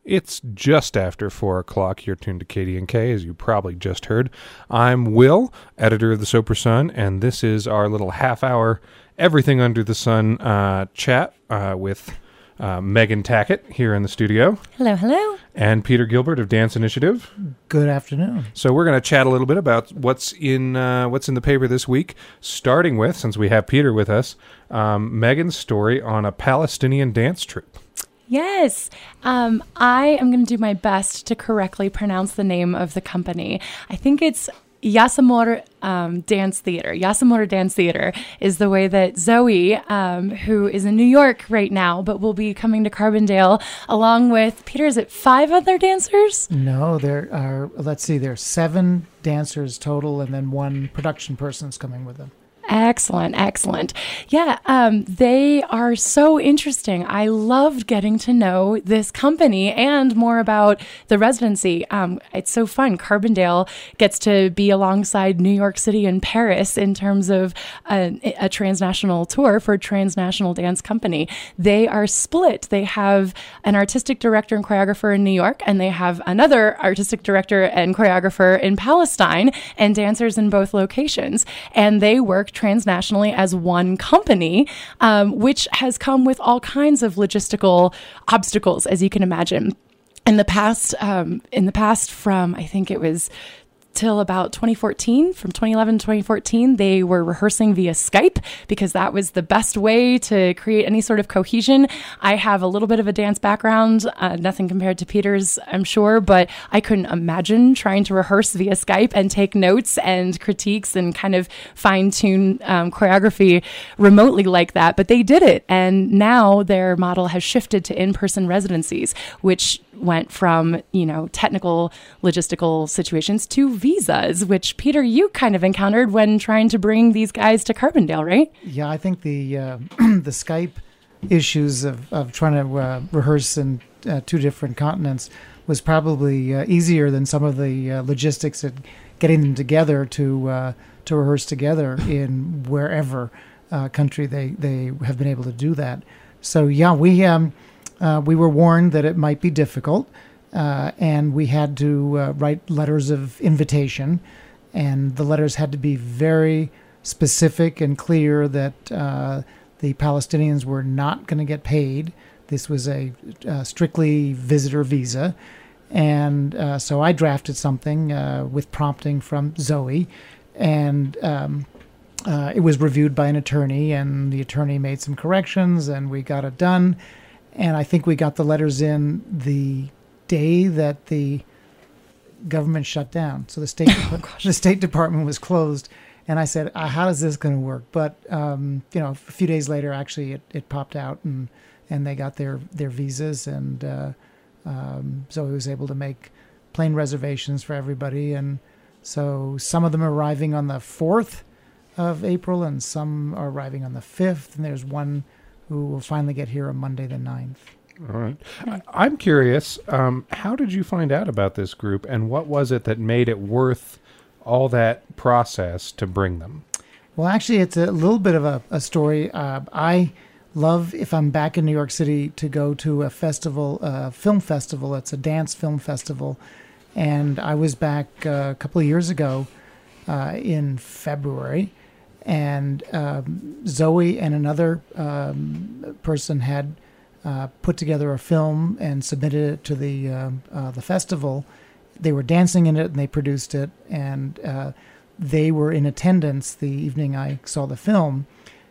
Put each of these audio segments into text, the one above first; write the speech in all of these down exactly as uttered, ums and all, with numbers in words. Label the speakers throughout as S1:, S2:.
S1: It's just after four o'clock. You're tuned to K D N K, as you probably just heard. I'm Will, editor of the Soper Sun, and this is our little half-hour Everything Under the Sun uh, chat uh, with uh, Megan Tackett here in the studio.
S2: Hello, hello.
S1: And Peter Gilbert of Dance Initiative.
S3: Good afternoon.
S1: So we're going to chat a little bit about what's in uh, what's in the paper this week, starting with, since we have Peter with us, um, Megan's story on a Palestinian dance troupe.
S2: Yes. Um, I am going to do my best to correctly pronounce the name of the company. I think it's Yasamor um, Dance Theater. Yasamor Dance Theater is the way that Zoe, um, who is in New York right now, but will be coming to Carbondale, along with, Peter, is it five other dancers?
S3: No, there are, let's see, there are seven dancers total, and then one production person is coming with them.
S2: Excellent, excellent. Yeah, um, they are so interesting. I loved getting to know this company and more about the residency. Um, it's so fun. Carbondale gets to be alongside New York City and Paris in terms of a, a transnational tour for a transnational dance company. They are split. They have an artistic director and choreographer in New York, and they have another artistic director and choreographer in Palestine, and dancers in both locations. And they work transnationally as one company, um, which has come with all kinds of logistical obstacles, as you can imagine. In the past, um, in the past, from I think it was till about twenty fourteen, from twenty eleven to twenty fourteen, they were rehearsing via Skype because that was the best way to create any sort of cohesion. I have a little bit of a dance background, uh, nothing compared to Peter's, I'm sure, but I couldn't imagine trying to rehearse via Skype and take notes and critiques and kind of fine-tune um, choreography remotely like that. But they did it, and now their model has shifted to in-person residencies, which went from, you know, technical logistical situations to visas, which, Peter, you kind of encountered when trying to bring these guys to Carbondale, right?
S3: Yeah, I think the uh, the Skype issues of, of trying to uh, rehearse in uh, two different continents was probably uh, easier than some of the uh, logistics of getting them together to uh, to rehearse together in wherever uh, country they, they have been able to do that. So, yeah, we... Um, Uh, we were warned that it might be difficult, uh, and we had to uh, write letters of invitation, and the letters had to be very specific and clear that uh, the Palestinians were not going to get paid. This was a uh, strictly visitor visa, and uh, so I drafted something uh, with prompting from Zoe, and um, uh, it was reviewed by an attorney, and the attorney made some corrections, and we got it done. And I think we got the letters in the day that the government shut down. So the State oh, the State Department was closed. And I said, uh, how is this going to work? But, um, you know, a few days later, actually, it, it popped out and, and they got their, their visas. And uh, um, so he was able to make plane reservations for everybody. And so some of them are arriving on the fourth of April and some are arriving on the fifth. And there's one who will finally get here on Monday the ninth.
S1: All right. I, I'm curious, um, how did you find out about this group, and what was it that made it worth all that process to bring them?
S3: Well, actually, it's a little bit of a, a story. Uh, I love, if I'm back in New York City, to go to a festival, a film festival. It's a dance film festival. And I was back uh, a couple of years ago uh, in February. And um, Zoe and another um, person had uh, put together a film and submitted it to the uh, uh, the festival. They were dancing in it, and they produced it, and uh, they were in attendance the evening I saw the film.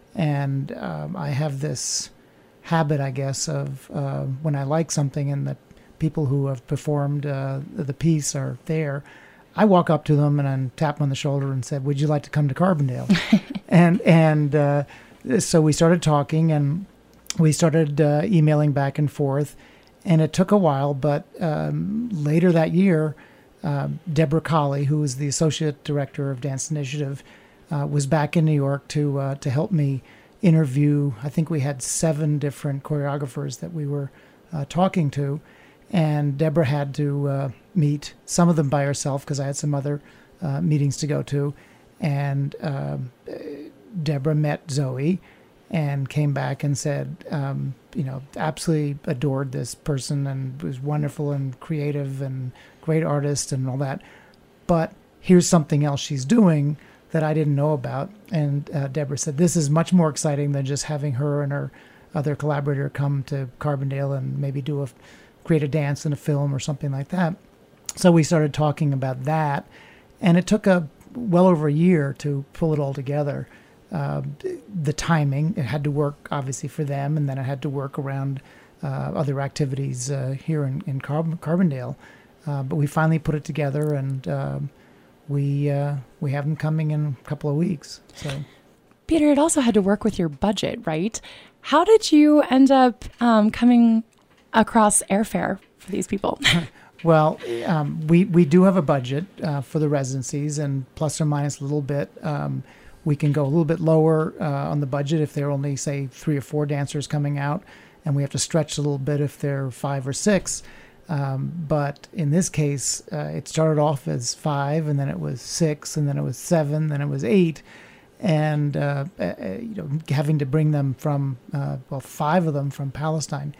S3: And um, I have this habit, I guess, of uh, when I like something and the people who have performed uh, the piece are there, I walk up to them and I tap them on the shoulder and said, "Would you like to come to Carbondale?" and and uh, so we started talking, and we started uh, emailing back and forth, and it took a while. But um, later that year, uh, Deborah Colley, who was the associate director of Dance Initiative, uh, was back in New York to uh, to help me interview. I think we had seven different choreographers that we were uh, talking to. And Deborah had to uh, meet some of them by herself because I had some other uh, meetings to go to. And uh, Deborah met Zoe, and came back and said, um, you know, absolutely adored this person and was wonderful and creative and great artist and all that. But here's something else she's doing that I didn't know about. And uh, Deborah said, this is much more exciting than just having her and her other collaborator come to Carbondale and maybe do a, create a dance in a film or something like that. So we started talking about that. And it took a well over a year to pull it all together. Uh, the timing, it had to work obviously for them, and then it had to work around uh, other activities uh, here in, in Car- Carbondale. Uh, but we finally put it together, and um, we uh, we have them coming in a couple of weeks. So,
S2: Peter, it also had to work with your budget, right? How did you end up um, coming across airfare for these people?
S3: Well, um, we, we do have a budget uh, for the residencies, and plus or minus a little bit. Um, we can go a little bit lower uh, on the budget if there are only, say, three or four dancers coming out, and we have to stretch a little bit if there are five or six. Um, but in this case, uh, it started off as five, and then it was six, and then it was seven, then it was eight. And, uh, uh, you know, having to bring them from, uh, well, five of them from Palestine.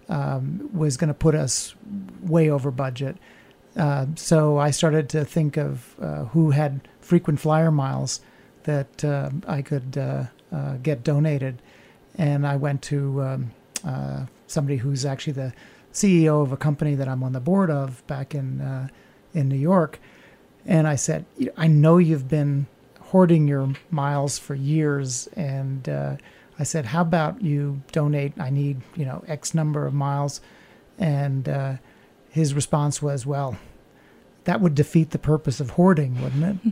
S3: Um, was going to put us way over budget. Uh, so I started to think of uh, who had frequent flyer miles that uh, I could uh, uh, get donated. And I went to um, uh, somebody who's actually the C E O of a company that I'm on the board of back in uh, in New York. And I said, I know you've been hoarding your miles for years, and uh, I said, how about you donate, I need, you know, X number of miles. And uh, his response was, well, that would defeat the purpose of hoarding, wouldn't it?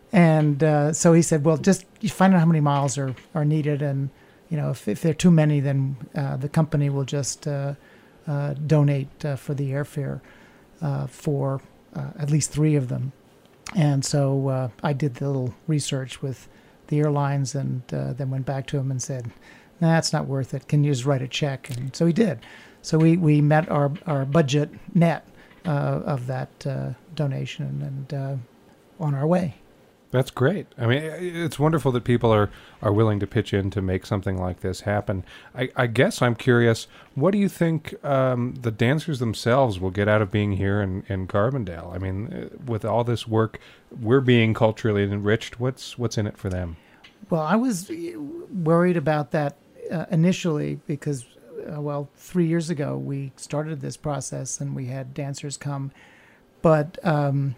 S3: And uh, so he said, well, just you find out how many miles are, are needed. And, you know, if, if there are too many, then uh, the company will just uh, uh, donate uh, for the airfare uh, for uh, at least three of them. And so uh, I did the little research with the airlines, and uh, then went back to him and said, nah, it's not worth it. Can you just write a check? And so he did. So we, we met our, our budget net uh, of that uh, donation, and uh, on our way.
S1: That's great. I mean, it's wonderful that people are, are willing to pitch in to make something like this happen. I, I guess I'm curious, what do you think um, the dancers themselves will get out of being here in, in Carbondale? I mean, with all this work, we're being culturally enriched. What's what's in it for them?
S3: Well, I was worried about that uh, initially because, uh, well, three years ago we started this process and we had dancers come. But um,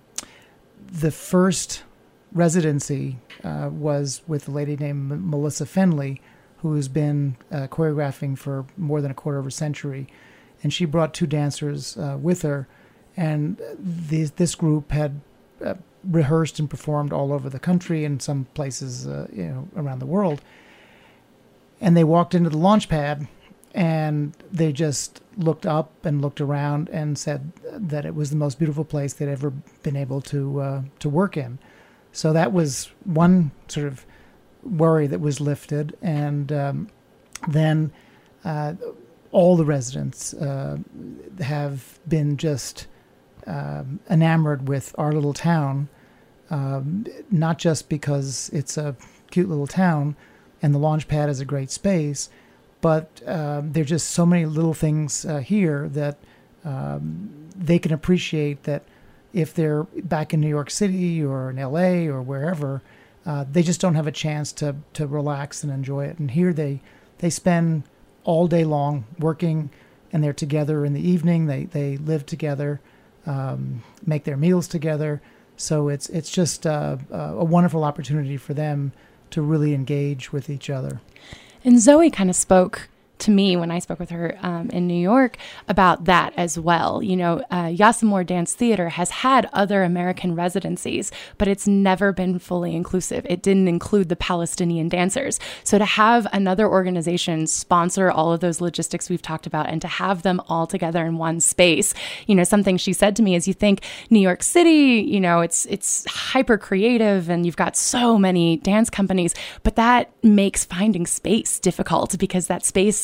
S3: the first residency uh, was with a lady named Melissa Fenley, who's been uh, choreographing for more than a quarter of a century. And she brought two dancers uh, with her. And this, this group had uh, rehearsed and performed all over the country and some places uh, you know, around the world. And they walked into the launch pad and they just looked up and looked around and said that it was the most beautiful place they'd ever been able to uh, to work in. So that was one sort of worry that was lifted. And um, then uh, all the residents uh, have been just um, enamored with our little town, um, not just because it's a cute little town and the launch pad is a great space, but um, there are just so many little things uh, here that um, they can appreciate that if they're back in New York City or in L A or wherever, uh, they just don't have a chance to to relax and enjoy it. And here they they spend all day long working, and they're together in the evening. They they live together, um, make their meals together. So it's it's just uh, a wonderful opportunity for them to really engage with each other.
S2: And Zoe kind of spoke to me when I spoke with her um, in New York about that as well. You know, uh, Yasamore Dance Theater has had other American residencies, but it's never been fully inclusive. It didn't include the Palestinian dancers. So to have another organization sponsor all of those logistics we've talked about and to have them all together in one space, you know, something she said to me is, you think New York City, you know, it's it's hyper creative and you've got so many dance companies, but that makes finding space difficult because that space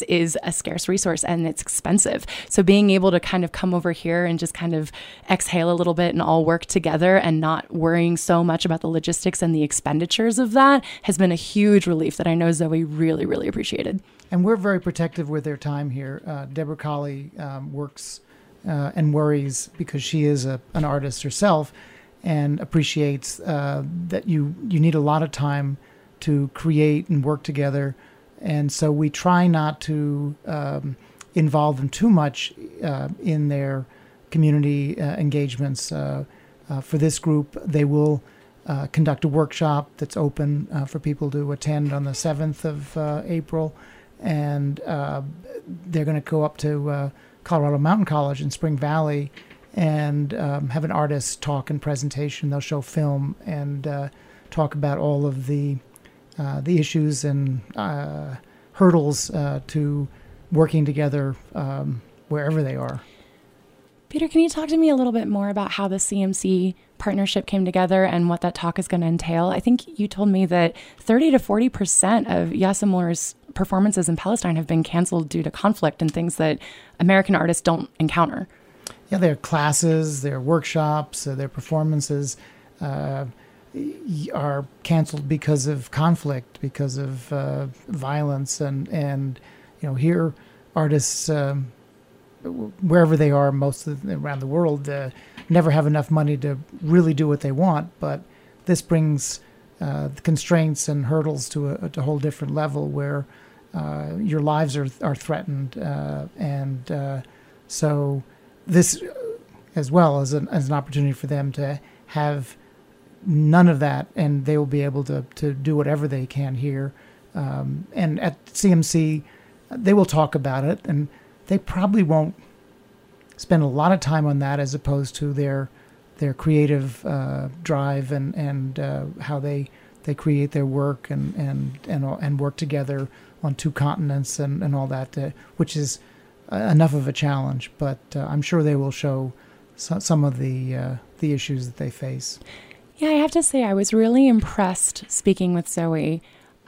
S2: is a scarce resource and it's expensive. So being able to kind of come over here and just kind of exhale a little bit and all work together and not worrying so much about the logistics and the expenditures of that has been a huge relief that I know Zoe really, really appreciated.
S3: And we're very protective with their time here. Uh, Deborah Colley um, works uh, and worries because she is a, an artist herself and appreciates uh, that you, you need a lot of time to create and work together. And so we try not to um, involve them too much uh, in their community uh, engagements. Uh, uh, for this group, they will uh, conduct a workshop that's open uh, for people to attend on the seventh of uh, April. And uh, they're going to go up to uh, Colorado Mountain College in Spring Valley and um, have an artist talk and presentation. They'll show film and uh, talk about all of the uh, the issues and uh, hurdles uh, to working together um, wherever they are.
S2: Peter, can you talk to me a little bit more about how the C M C partnership came together and what that talk is going to entail? I think you told me that thirty to forty percent of Yasamore's performances in Palestine have been canceled due to conflict and things that American artists don't encounter.
S3: Yeah, their classes, their workshops, uh, their performances uh, are canceled because of conflict, because of uh, violence, and and you know here artists, um, wherever they are, most of the, around the world, uh, never have enough money to really do what they want. But this brings uh, the constraints and hurdles to a, a whole different level where uh, your lives are are threatened, uh, and uh, so. This, as well, as an, as an opportunity for them to have none of that, and they will be able to, to do whatever they can here. Um, and at C M C, they will talk about it, and they probably won't spend a lot of time on that as opposed to their their creative uh, drive and and uh, how they they create their work and and and and work together on two continents and, and all that, uh, which is enough of a challenge, but uh, I'm sure they will show so, some of the uh, the issues that they face.
S2: Yeah, I have to say I was really impressed speaking with Zoe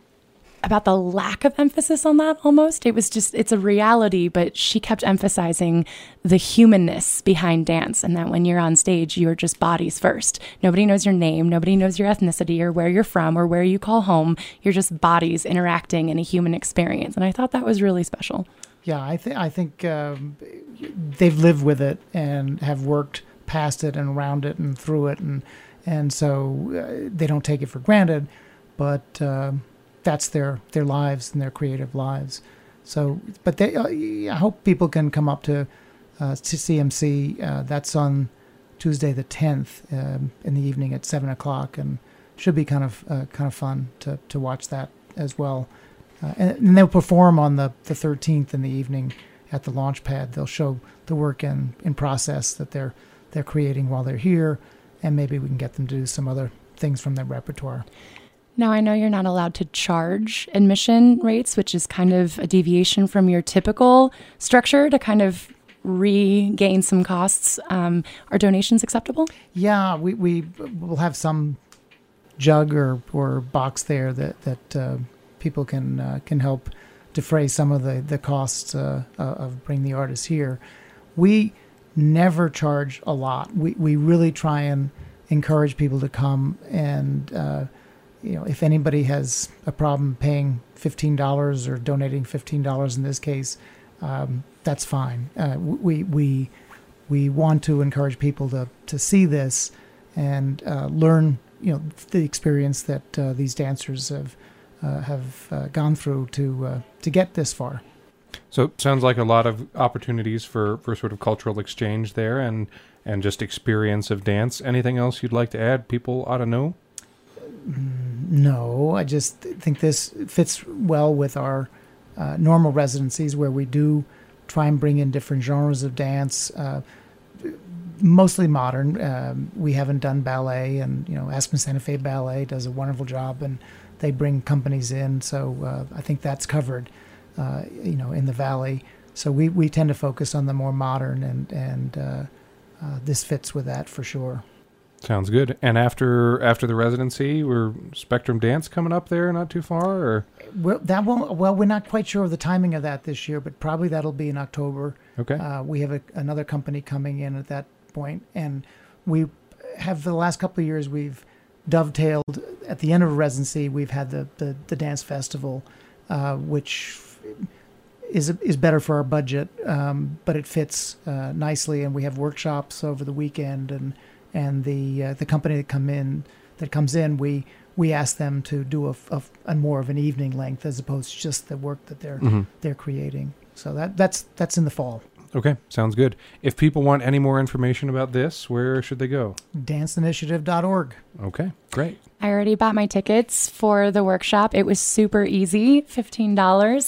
S2: about the lack of emphasis on that almost. It was just, it's a reality, but she kept emphasizing the humanness behind dance and that when you're on stage, you're just bodies first. Nobody knows your name. Nobody knows your ethnicity or where you're from or where you call home. You're just bodies interacting in a human experience. And I thought that was really special.
S3: Yeah, I think I think um, they've lived with it and have worked past it and around it and through it, and and so uh, they don't take it for granted. But uh, that's their their lives and their creative lives. So, but they, uh, I hope people can come up to uh, to C M C. Uh, that's on Tuesday the tenth um, in the evening at seven o'clock, and should be kind of uh, kind of fun to to watch that as well. Uh, and, and they'll perform on the, the thirteenth in the evening at the launch pad. They'll show the work in, in process that they're they're creating while they're here, and maybe we can get them to do some other things from their repertoire.
S2: Now, I know you're not allowed to charge admission rates, which is kind of a deviation from your typical structure to kind of regain some costs. Um, are donations acceptable?
S3: Yeah, we, we will have some jug or, or box there that, that uh, people can uh, can help defray some of the, the costs uh, uh, of bringing the artists here. We never charge a lot. We we really try and encourage people to come, and uh, you know, if anybody has a problem paying fifteen dollars or donating fifteen dollars in this case, um, that's fine. Uh, we we we want to encourage people to to see this and uh, learn, you know, the experience that uh, these dancers have. Uh, have uh, gone through to uh, to get this far.
S1: So it sounds like a lot of opportunities for, for sort of cultural exchange there and, and just experience of dance. Anything else you'd like to add people ought to know?
S3: No, I just think this fits well with our uh, normal residencies where we do try and bring in different genres of dance, uh, mostly modern. Um, we haven't done ballet, and you know, Aspen Santa Fe Ballet does a wonderful job, and they bring companies in, so uh, I think that's covered, uh, you know, in the Valley. So we, we tend to focus on the more modern, and and uh, uh, this fits with that for sure.
S1: Sounds good. And after after the residency, we're Spectrum Dance coming up there, not too far, or
S3: Well, that won't. Well, we're not quite sure of the timing of that this year, but probably that'll be in October.
S1: okay,
S3: Uh, we have a, another company coming in at that point, and we have for the last couple of years we've dovetailed at the end of residency. We've had the the, the dance festival, uh, which is is better for our budget, um, but it fits uh, nicely, and we have workshops over the weekend, and and the uh, the company that come in that comes in we. We ask them to do a, a, a more of an evening length as opposed to just the work that they're
S1: mm-hmm.
S3: they're creating. So that that's that's in the fall.
S1: okay, sounds good. If people want any more information about this, where should they go?
S3: dance initiative dot org.
S1: Okay, great.
S2: I already bought my tickets for the workshop. It was super easy, fifteen dollars.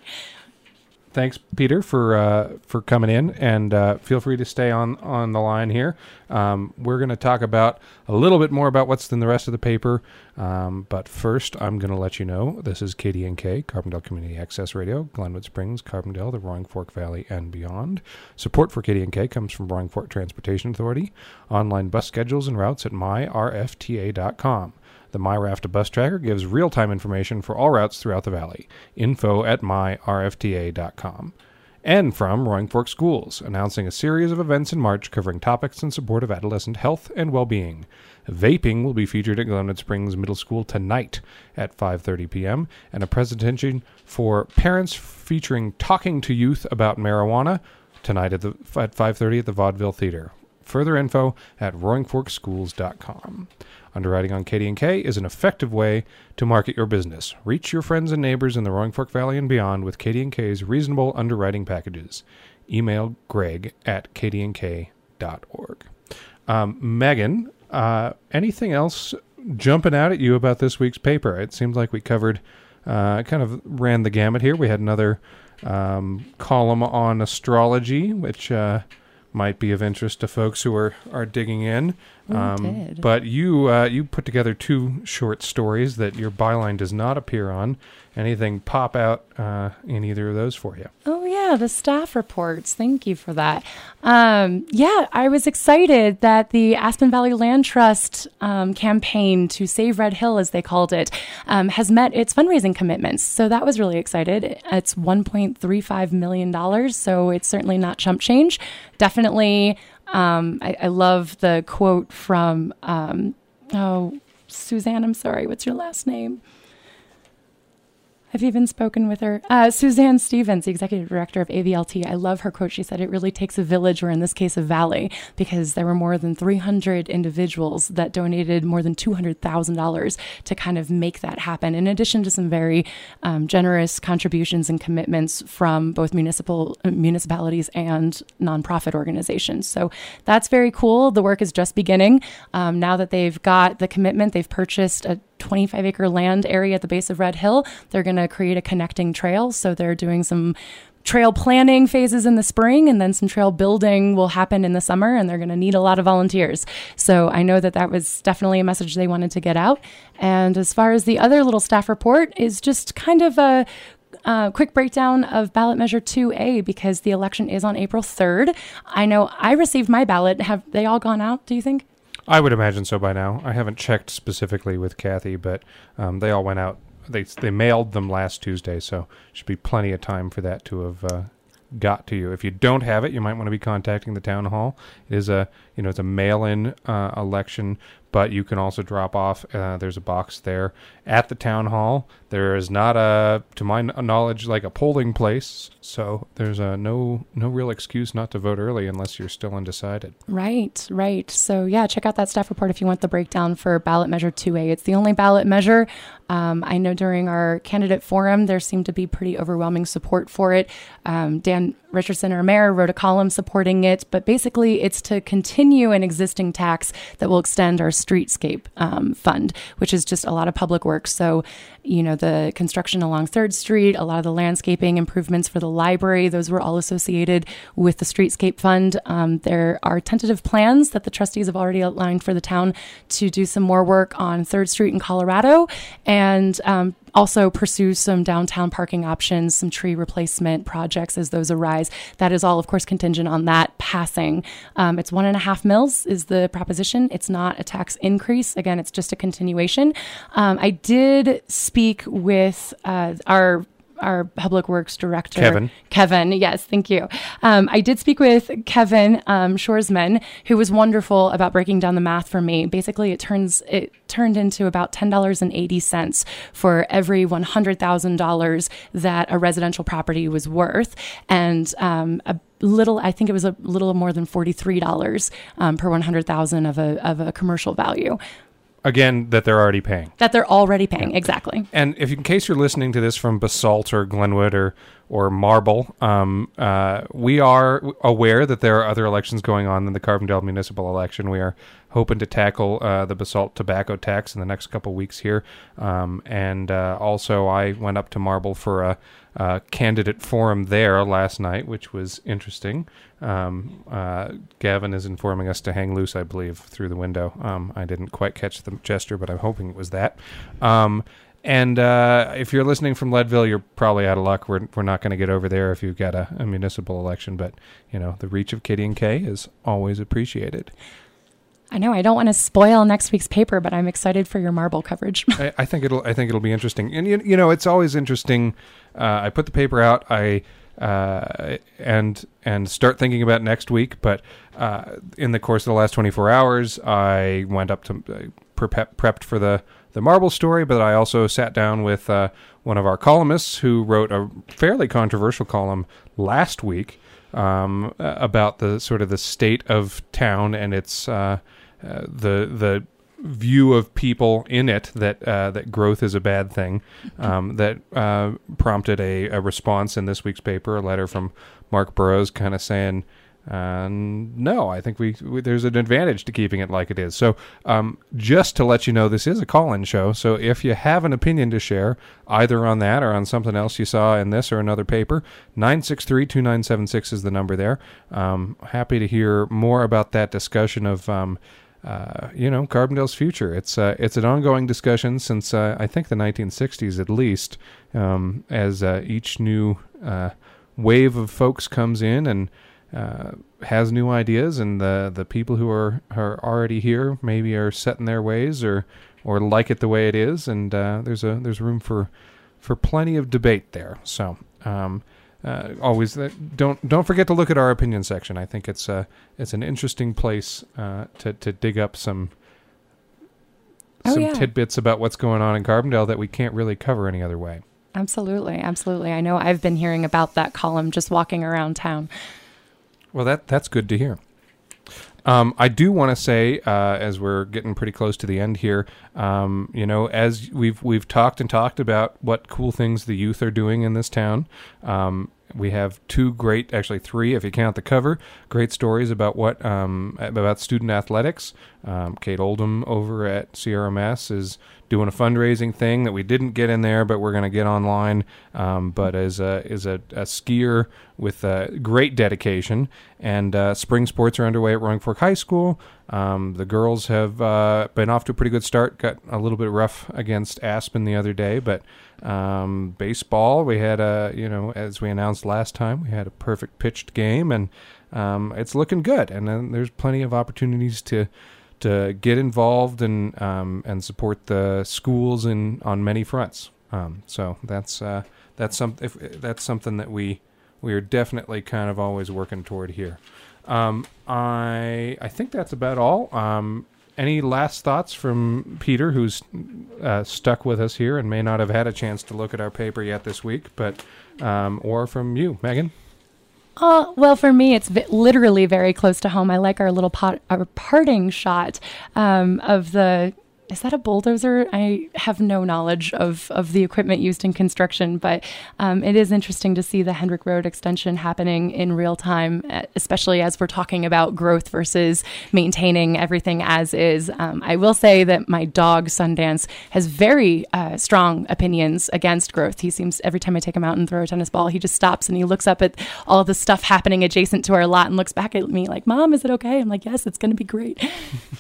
S1: Thanks, Peter, for uh, for coming in, and uh, feel free to stay on, on the line here. Um, we're going to talk about a little bit more about what's in the rest of the paper, um, but first, I'm going to let you know this is K D N K, Carbondale Community Access Radio, Glenwood Springs, Carbondale, the Roaring Fork Valley, and beyond. Support for K D N K comes from Roaring Fork Transportation Authority. Online bus schedules and routes at my r f t a dot com. The MyRAFTA bus tracker gives real-time information for all routes throughout the valley. Info at my r f t a dot com. And from Roaring Fork Schools, announcing a series of events in March covering topics in support of adolescent health and well-being. Vaping will be featured at Glenwood Springs Middle School tonight at five thirty p.m. and a presentation for parents featuring talking to youth about marijuana tonight at, the, at five thirty at the Vaudeville Theater. Further info at roaring fork schools dot com. Underwriting on K D N K is an effective way to market your business. Reach your friends and neighbors in the Roaring Fork Valley and beyond with K D N K's reasonable underwriting packages. Email greg at k d n k dot org. Um, Megan, uh, anything else jumping out at you about this week's paper? It seems like we covered, uh, kind of ran the gamut here. We had another um, column on astrology, which uh, might be of interest to folks who are, are digging in. Um,
S2: did.
S1: But you uh, you put together two short stories that your byline does not appear on. Anything pop out uh, in either of those for you?
S2: Oh, yeah, the staff reports. Thank you for that. Um, yeah, I was excited that the Aspen Valley Land Trust um, campaign to save Red Hill, as they called it, um, has met its fundraising commitments. So that was really excited. It's one point three five million dollars, so it's certainly not chump change. Definitely, um, I, I love the quote from, um, oh, Suzanne, I'm sorry, what's your last name? I've even spoken with her. Uh, Suzanne Stevens, the executive director of A V L T. I love her quote. She said, it really takes a village, or in this case, a valley, because there were more than three hundred individuals that donated more than two hundred thousand dollars to kind of make that happen, in addition to some very um, generous contributions and commitments from both municipal uh, municipalities and nonprofit organizations. So that's very cool. The work is just beginning. Um, now that they've got the commitment, they've purchased a twenty-five acre land area at the base of Red Hill. They're going to create a connecting trail. So they're doing some trail planning phases in the spring, and then some trail building will happen in the summer, and they're going to need a lot of volunteers. So I know that that was definitely a message they wanted to get out. And as far as the other little staff report is just kind of a Uh, quick breakdown of ballot measure two A, because the election is on April third. I know I received my ballot. Have they all gone out, do you think?
S1: I would imagine so by now. I haven't checked specifically with Kathy, but um, they all went out. They they mailed them last Tuesday, so should be plenty of time for that to have uh, got to you. If you don't have it, you might want to be contacting the town hall. It is a you know it's a mail-in uh, election, but you can also drop off. Uh, there's a box there at the town hall. There is not a, to my knowledge, like a polling place, so there's a no no real excuse not to vote early unless you're still undecided.
S2: Right, right. So yeah, check out that staff report if you want the breakdown for ballot measure two A. It's the only ballot measure. Um, I know during our candidate forum, there seemed to be pretty overwhelming support for it. Um, Dan Richardson, our mayor, wrote a column supporting it, but basically it's to continue an existing tax that will extend our streetscape um, fund, which is just a lot of public work. So, you know, the construction along third Street, a lot of the landscaping improvements for the library, those were all associated with the streetscape fund. Um, there are tentative plans that the trustees have already outlined for the town to do some more work on third Street in Colorado, and um, also pursue some downtown parking options, some tree replacement projects as those arise. That is all, of course, contingent on that passing. Um, it's one and a half mils is the proposition. It's not a tax increase. Again, it's just a continuation. Um, I did speak with uh, our our Public Works Director.
S1: Kevin.
S2: Kevin, yes, thank you. Um, I did speak with Kevin um, Shoresman, who was wonderful about breaking down the math for me. Basically, it turns it turned into about ten dollars and eighty cents for every one hundred thousand dollars that a residential property was worth. And um, a little, I think it was a little more than forty-three dollars um, per one hundred thousand of a of a commercial value.
S1: Again, that they're already paying.
S2: That they're already paying, yeah. Exactly.
S1: And if in case you're listening to this from Basalt or Glenwood or or Marble, um, uh, we are aware that there are other elections going on than the Carbondale municipal election. We are hoping to tackle uh, the Basalt tobacco tax in the next couple weeks here. Um, and uh, also, I went up to Marble for a, a candidate forum there last night, which was interesting. Um, uh, Gavin is informing us to hang loose, I believe, through the window. Um, I didn't quite catch the gesture, but I'm hoping it was that. Um, and uh, if you're listening from Leadville, you're probably out of luck. We're we're not going to get over there if you've got a, a municipal election. But, you know, the reach of Katie and Kay is always appreciated.
S2: I know I don't want to spoil next week's paper, but I'm excited for your Marble coverage.
S1: I, I think it'll I think it'll be interesting. And, you, you know, it's always interesting. Uh, I put the paper out. I... Uh, and and start thinking about next week. But uh, in the course of the last twenty-four hours, I went up to uh, prep, prepped for the, the Marble story, but I also sat down with uh, one of our columnists who wrote a fairly controversial column last week um, about the sort of the state of town and its uh, uh, the the view of people in it that uh, that growth is a bad thing. Um, that uh, prompted a, a response in this week's paper, a letter from Mark Burrows, kind of saying, uh, "No, I think we, we there's an advantage to keeping it like it is." So, um, just to let you know, this is a call-in show. So, if you have an opinion to share, either on that or on something else you saw in this or another paper, nine six three, two nine seven six is the number there. Um, happy to hear more about that discussion of. Um, Uh, you know, Carbondale's future. It's uh, it's an ongoing discussion since uh, I think the nineteen sixties at least, um, as uh, each new uh, wave of folks comes in and uh, has new ideas, and the the people who are, are already here maybe are set in their ways or or like it the way it is, and uh, there's a there's room for for plenty of debate there. So. Um, Uh, always uh, don't don't forget to look at our opinion section. I think it's uh it's an interesting place uh, to to dig up some
S2: oh,
S1: some
S2: yeah.
S1: tidbits about what's going on in Carbondale that we can't really cover any other way.
S2: Absolutely, absolutely. I know I've been hearing about that column just walking around town.
S1: Well, that that's good to hear. Um, I do want to say, uh, as we're getting pretty close to the end here, um, you know, as we've we've talked and talked about what cool things the youth are doing in this town. Um, we have two great, actually three, if you count the cover, great stories about what um, about student athletics. Um, Kate Oldham over at C R M S is doing a fundraising thing that we didn't get in there, but we're going to get online. Um, but as a is a, a skier with uh, great dedication, and uh, spring sports are underway at Roaring Fork High School. Um, the girls have uh, been off to a pretty good start. Got a little bit rough against Aspen the other day, but um, baseball, we had a, you know, as we announced last time, we had a perfect pitched game, and um, it's looking good. And then there's plenty of opportunities to to get involved and um, and support the schools in on many fronts. Um, so that's uh, that's some if, that's something that we we are definitely kind of always working toward here. Um, I I think that's about all. Um, any last thoughts from Peter, who's uh, stuck with us here and may not have had a chance to look at our paper yet this week, but um, or from you, Megan?
S2: Uh, well, for me, it's v- literally very close to home. I like our little pot, our parting shot um, of the. Is that a bulldozer? I have no knowledge of, of the equipment used in construction, but um, it is interesting to see the Hendrick Road extension happening in real time, especially as we're talking about growth versus maintaining everything as is. Um, I will say that my dog, Sundance, has very uh, strong opinions against growth. He seems, every time I take him out and throw a tennis ball, he just stops and he looks up at all the stuff happening adjacent to our lot and looks back at me like, Mom, is it okay? I'm like, yes, it's going to be great.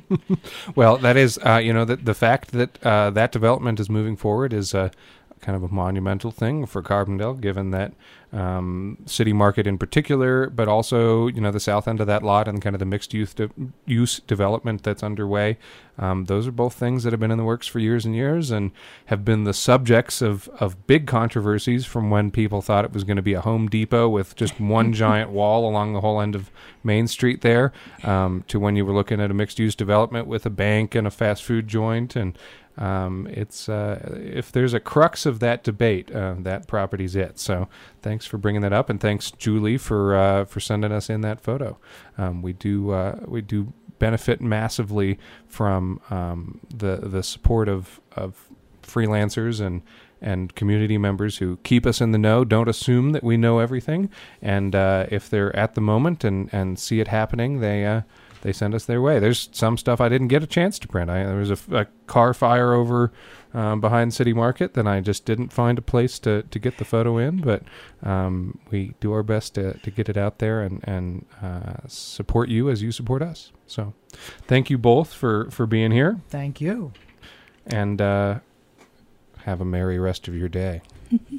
S1: Well, that is, uh, you know, the, the fact that uh, that development is moving forward is uh, kind of a monumental thing for Carbondale, given that um, City Market in particular, but also, you know, the south end of that lot and kind of the mixed use, de- use development that's underway. Um, those are both things that have been in the works for years and years and have been the subjects of, of big controversies, from when people thought it was going to be a Home Depot with just one giant wall along the whole end of Main Street there, um, to when you were looking at a mixed use development with a bank and a fast food joint. And Um, it's uh, if there's a crux of that debate, uh, that property's it. So thanks for bringing that up, and thanks, Julie, for uh, for sending us in that photo. Um, we do uh, we do benefit massively from um, the the support of of freelancers and and community members who keep us in the know. Don't assume that we know everything, and uh, if they're at the moment and and see it happening, they. Uh, They send us their way. There's some stuff I didn't get a chance to print. I, there was a, a car fire over um, behind City Market, then I just didn't find a place to, to get the photo in. But um, we do our best to, to get it out there and, and uh, support you as you support us. So thank you both for, for being here.
S3: Thank you.
S1: And uh, have a merry rest of your day.